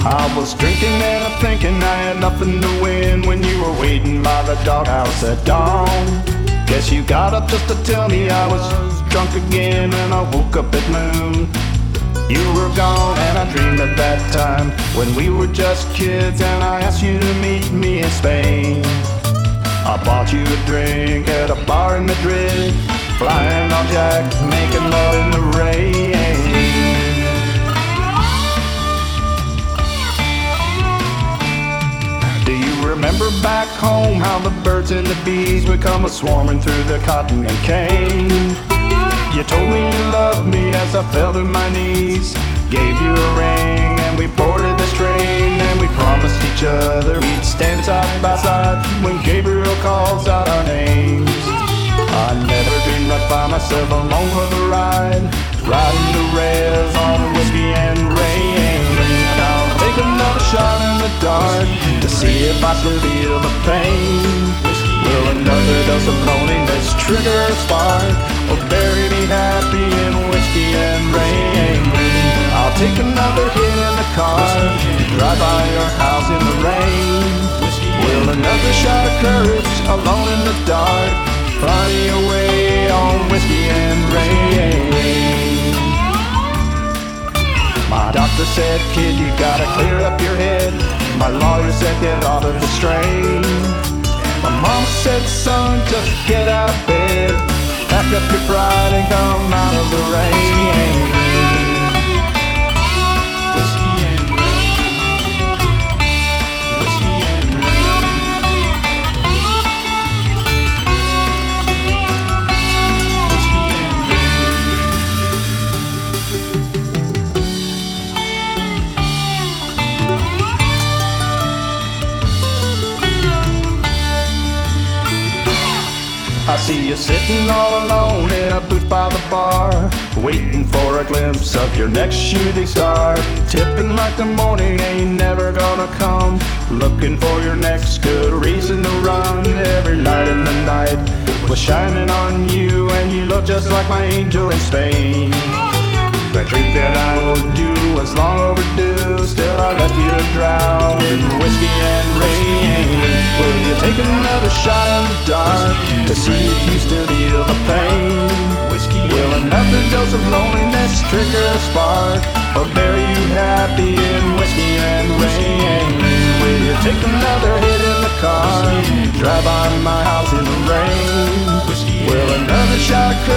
I was drinking and I'm thinking I had nothing to win when you were waiting by the doghouse at dawn. Guess you got up just to tell me I was drunk again, and I woke up at noon. You were gone and I dreamed of that time when we were just kids, and I asked you to meet me in Spain. I bought you a drink at a bar in Madrid, flying on Jack, making love in the rain. Remember back home how the birds and the bees would come a-swarming through the cotton and cane? You told me you loved me as I fell to my knees, gave you a ring and we boarded this train, and we promised each other we'd stand side by side when Gabriel calls out our names. I never dreamed I'd find myself alone for the ride, riding the rails on whiskey and rain. I'll take another shot in the dark to see if I still feel the pain. Will another dose of loneliness trigger a spark, or bury me happy in whiskey and rain? I'll take another hit in the car, drive by your house in the rain. Will another shot of courage alone in the dark find me away on whiskey and rain? My doctor said, kid, you gotta clear up your head. My lawyer said, get off of the strain. My mom said, son, just get out of bed, pack up your pride and come out of the rain. I see you sitting all alone in a booth by the bar, waiting for a glimpse of your next shooting star. Tipping like the morning ain't never gonna come, looking for your next good reason to run. Every light in the night was shining on you, and you look just like my angel in Spain. The drink that I would do was long overdue, still I left you to drown in whiskey and rain. Will you take another shot in the dark to see if you still feel the pain? Will another dose of loneliness trigger a spark, or bury you happy in whiskey and rain? Will you take another hit in the car, drive by my house in the rain? Will another shot